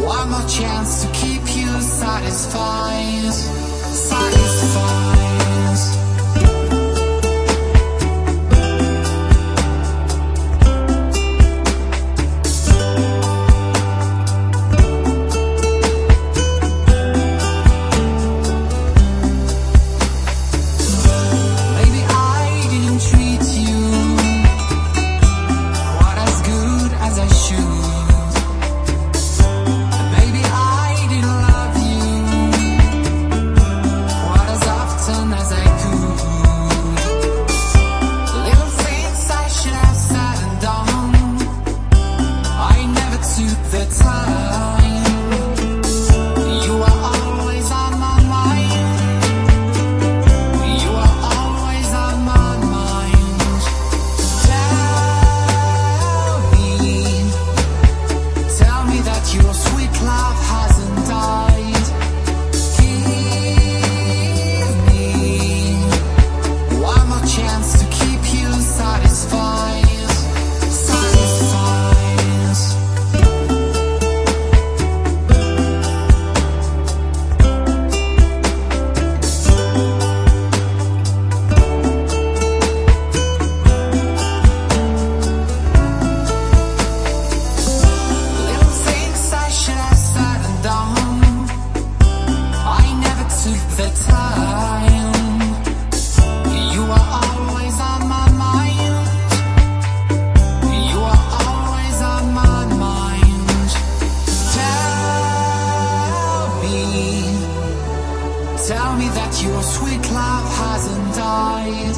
One more chance to keep you satisfied, satisfied. Tell me that your sweet love hasn't died.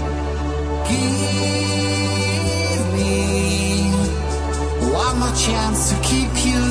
Give me one more chance to keep you